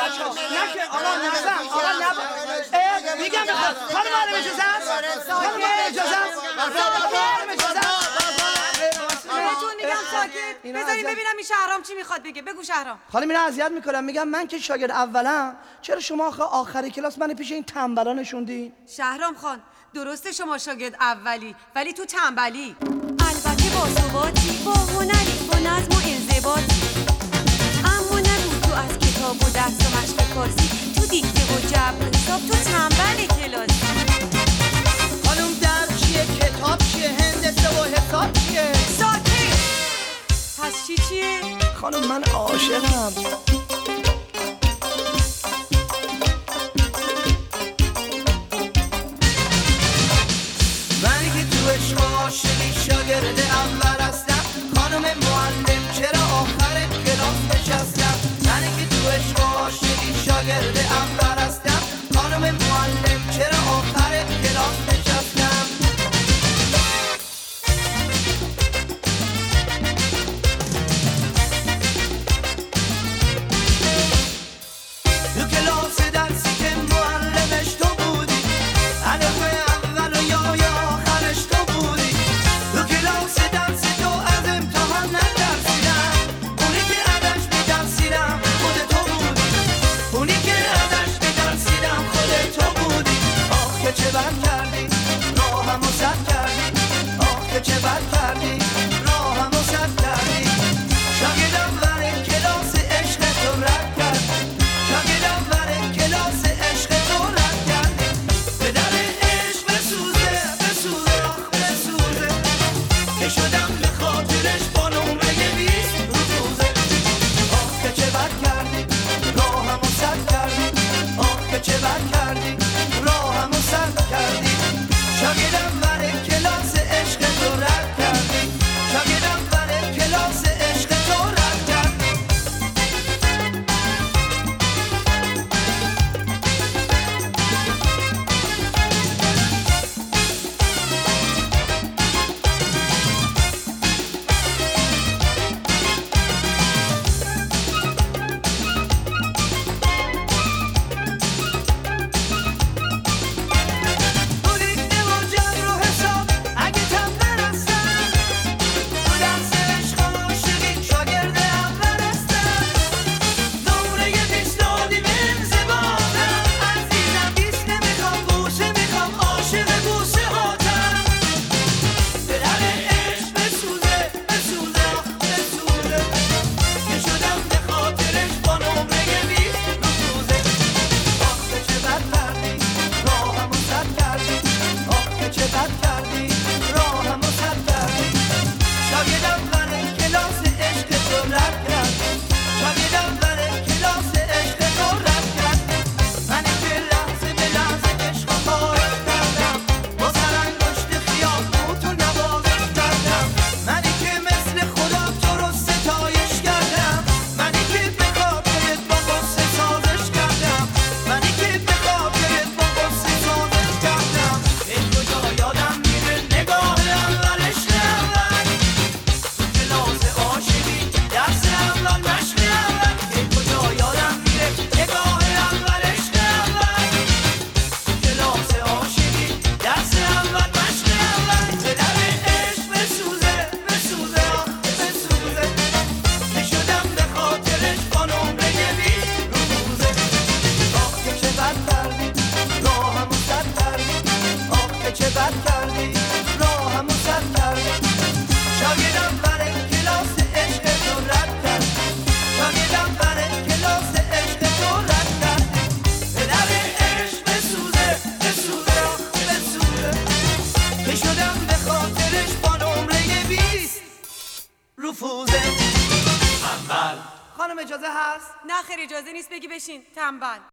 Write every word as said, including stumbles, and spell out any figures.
بچه ها نه که آقا نزن آقا نب میگم بخواد خانم معلم اجازه هست خانم معلم اجازه هست خانم معلم اجازه هست بهتون میگم ساکت بذاریم ببینم این شهرام چی میخواد بگه. بگو شهرام. خانم اینا اذیت میکنم. میگم من که شاگرد اولم چرا شما آخه آخر کلاس من پیش این تنبلا نشوندین؟ شهرام خان درسته شما شاگرد اولی ولی تو تنبلی. البته با ثباتی با هنری با نظم و انضباطی، اما نگو تو از کتاب و درس و مشق فارسی، تو دیکته و جبر و حساب تو تنبل کلاسی. خانم درس چیه؟ کتاب چیه؟ هندسه و حساب چیه؟ ساکت. پس چی چیه؟ خانم من عاشقم. منی که تو عشق عاشقی شاگرد اول هستم، خانم معلم چرا آخر کلاس نشستم؟ منی که تو عشق عاشقی شاگرد اول هستم، خانم معلم چرا آخر کلاس نشستم؟ تو کلاس درسی که معلمش تو بودی، الف اول و یا یا آخرش تو بودی. تو کلاس درسی تو از امتحان نترسیدم، اونی که ازش میترسیدم خود تو بودی. اونی که ازش میترسیدم خود تو بودی. آخ که چه بد کردی راهمو سد کردی، آخ که چه بد کردی راهمو سد کردی. شاگردم برای کلاس عشق تو رد کرد، شاگردم برای کلاس عشق تو رد کرد. به در عشق بسوزه بسوزه آخ بسوزه، که شدم به خاطرش با نمره بیست روزه. آخ که چه بد کردی راهمو سد کردی، آخ که چه بد کردی راهمو سد کردی. شاگردم برای کلاس عشق تو رد کردی، شاگردم برای کلاس عشق تو رد کردی. تو دیکته و جبر و حساب اگه تم نرستم، تو درس عشق و عاشقی شاگرد اول هستم. نمره بیست دادی به انضباطم، عزیزم بیست نمیخوام بوسه میخوام عاشق بوسه هاتم. به در عشق بسوزه بسوزه آخ بسوزه، که شدم به خاطرش با نمره بیست روزه. آخ که چه بد کردی راهمو سد کردی، آخ که چه بد کردی راهمو سد کردی. شاگردم برای کلاس عشق تو رد کرد، شاگردم برای کلاس عشق تو رد کرد. منی که لحظه به لحظه عشق خواهش کردم، با سرانگشت خیابون تو نوازش کردم. منی که مثل خدا تو رو ستایش کردم، منی که به خاطرت با غصه سازش کردم، منی که به خاطرت با غصه سازش کردم. ای کجا یادم میره نگاه اولش اول، تو کلاس عاشقی درس اول مشق اول. ای کجا یادم میره نگاه اولش اول، تو کلاس عاشقی درس اول مشق اول. به در عشق بسوزه بسوزه آخ بسوزه، که شدم به خاطرش با نمره بیست روزه. آخ که چه بد کردی راهمو سد کردی، آخ که چه بد کردی راهمو سد کردی. شاگردم برای کلاس عشق تو رد کرد، شاگردم برای کلاس عشق تو رد کرد. به در عشق بسوزه بسوزه آخ بسوزه، که شدم به خاطرش با نمره بیست رفوزه. خانم اجازه هست؟ نه خیر اجازه نیست بگی بشین تنبل.